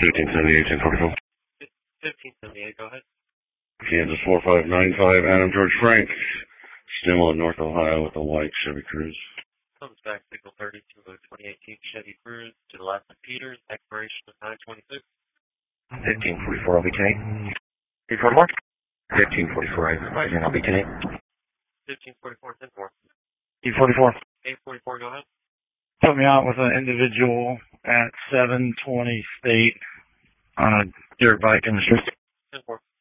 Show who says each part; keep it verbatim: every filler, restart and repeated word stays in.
Speaker 1: fifteen seventy-eight, ten forty-four.
Speaker 2: fifteen seventy-eight, go ahead.
Speaker 1: Kansas four five nine five, Adam George Frank. Still in North Ohio with a white Chevy Cruze.
Speaker 2: Comes back, signal thirty to a twenty eighteen Chevy Cruze to the left of Peters, expiration of nine twenty-six.
Speaker 3: fifteen forty-four, I'll be ten eight. fifteen forty-four? fifteen forty-four, I'll be ten eight.
Speaker 2: fifteen forty-four, ten four.
Speaker 3: fifteen forty-four.
Speaker 2: eight forty-four, go ahead.
Speaker 4: Put me out with an individual at seven twenty State on a dirt bike in the street.
Speaker 2: ten four.